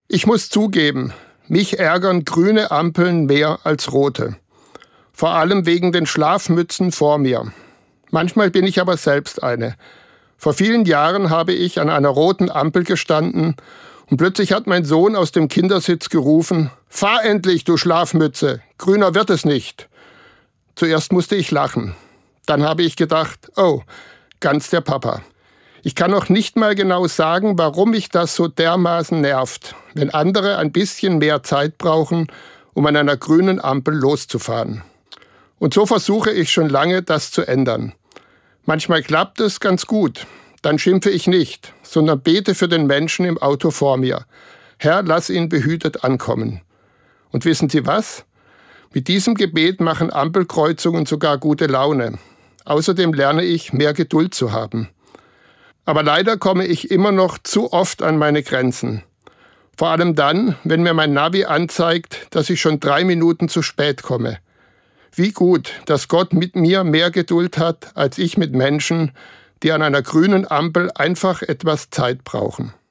Ich muss zugeben, mich ärgern grüne Ampeln mehr als rote. Vor allem wegen den Schlafmützen vor mir. Manchmal bin ich aber selbst eine. Vor vielen Jahren habe ich an einer roten Ampel gestanden und plötzlich hat mein Sohn aus dem Kindersitz gerufen: »Fahr endlich, du Schlafmütze, grüner wird es nicht.« Zuerst musste ich lachen. Dann habe ich gedacht, oh, ganz der Papa. Ich kann noch nicht mal genau sagen, warum mich das so dermaßen nervt, wenn andere ein bisschen mehr Zeit brauchen, um an einer grünen Ampel loszufahren. Und so versuche ich schon lange, das zu ändern. Manchmal klappt es ganz gut. Dann schimpfe ich nicht, sondern bete für den Menschen im Auto vor mir. Herr, lass ihn behütet ankommen. Und wissen Sie was? Mit diesem Gebet machen Ampelkreuzungen sogar gute Laune. Außerdem lerne ich, mehr Geduld zu haben. Aber leider komme ich immer noch zu oft an meine Grenzen. Vor allem dann, wenn mir mein Navi anzeigt, dass ich schon 3 Minuten zu spät komme. Wie gut, dass Gott mit mir mehr Geduld hat, als ich mit Menschen, die an einer grünen Ampel einfach etwas Zeit brauchen.